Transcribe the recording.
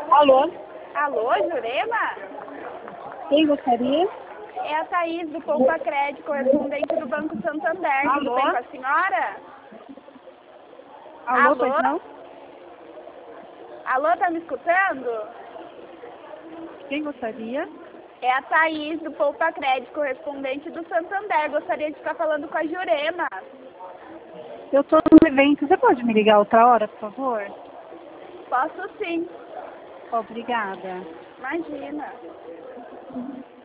Alô? Alô, Jurema? Quem gostaria? É a Thaís, do Poupa Crédito, correspondente do Banco Santander. Tudo Alô? bem com a senhora? Alô, pois não? Alô, tá me escutando? Quem gostaria? É a Thaís, do Poupa Crédito, correspondente do Santander. Gostaria de ficar falando com a Jurema. Eu estou no evento. Você pode me ligar outra hora, por favor? Posso sim. Obrigada. Imagina.